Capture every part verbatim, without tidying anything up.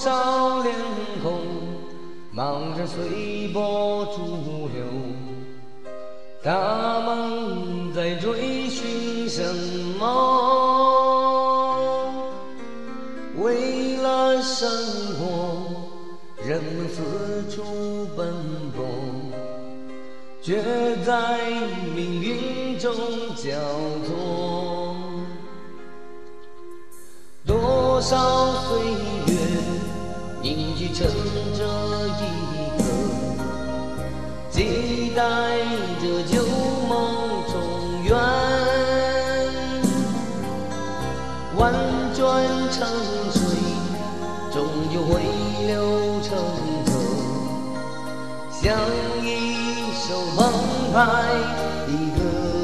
少脸孔，茫然随波逐流。他们在追寻什么？为了生活，人们四处奔波，却在命运中交错。多少岁月凝聚成这一刻，期待着旧梦重圆，婉转成水，终究会流成河，像一首澎湃的歌。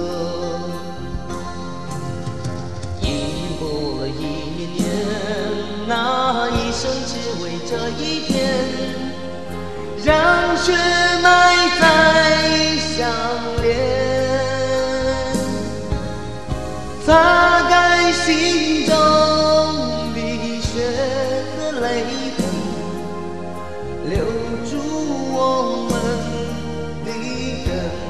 一年过了一年年，那一生只为这一天，让血脉再相连，擦干心中的血和泪痕，留住我们的根。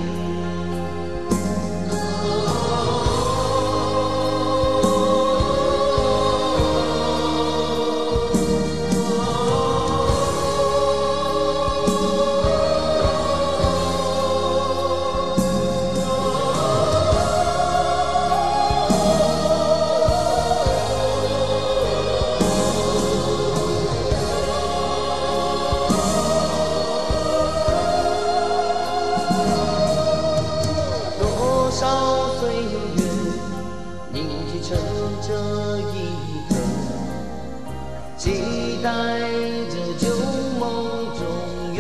多少岁月凝聚成这一刻，期待着旧梦中圆，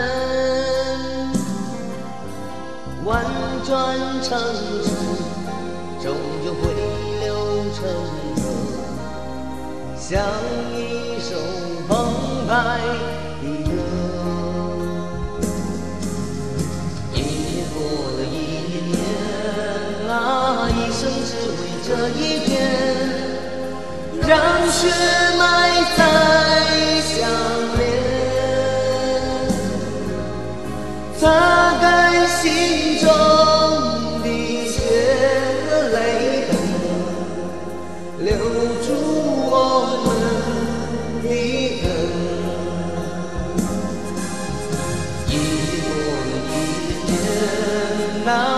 婉转成水，终究会流成河，像一首澎湃的歌。一年过了一年年，啊，一生只为这一天，让血脉再相连，擦干心中的血和泪痕，留住我们的根。一年过了一年年，那